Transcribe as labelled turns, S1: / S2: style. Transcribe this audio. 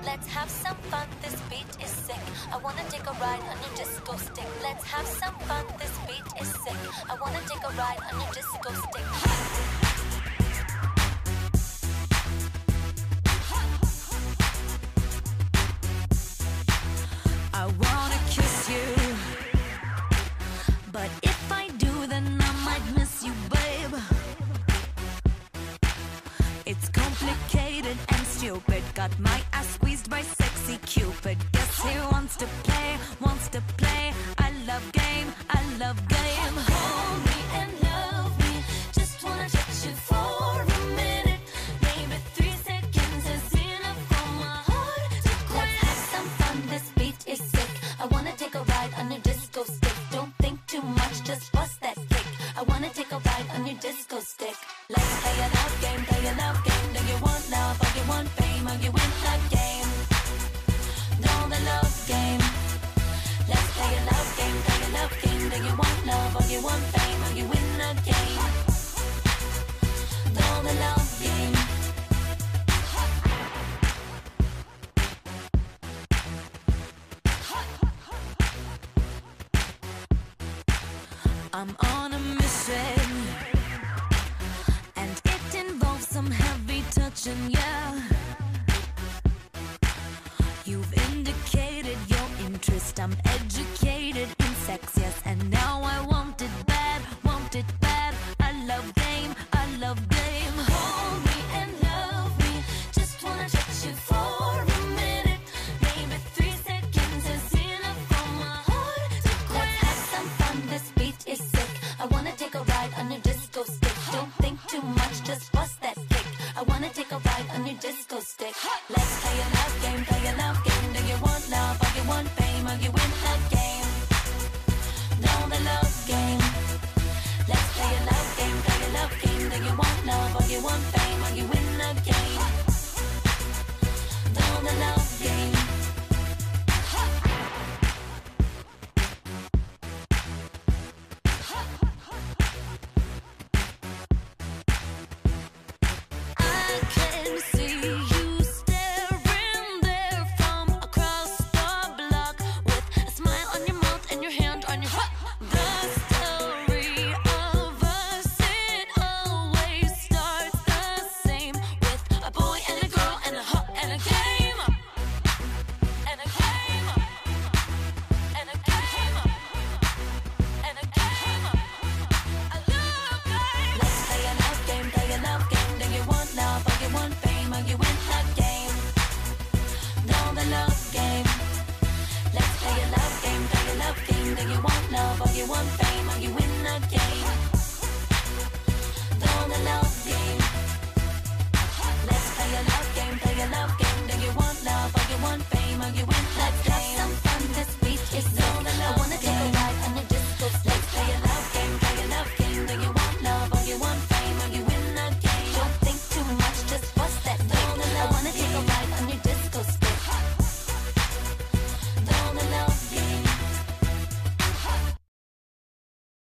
S1: Let's have some fun, this beat is sick. I wanna take a ride on your disco stick. Let's have some fun, this beat is sick. I wanna take a ride on your disco stick.
S2: I wanna kiss you, but if I do, then I might miss you, babe. It's complicated and stupid. Got my ass squeezed by sexy Cupid. Guess he wants to play, wants to play. I love game, I love game.
S1: Hold me and love me. Just wanna touch you for a minute. Maybe 3 seconds is enough for my heart to quit. Let's have some fun, this beat is sick. I wanna take a ride on your disco stick. Don't think too much, just bust that kick. I wanna take a ride on your disco stick. Let's play a love game, play a love game. Do you want love or you want fame or you win the game? Know the love game. Let's play a love game, play a love game. Do you want love or you want fame or you win the game? Know the love game.
S2: I'm on a mission, and it involves some heavy touching, yeah.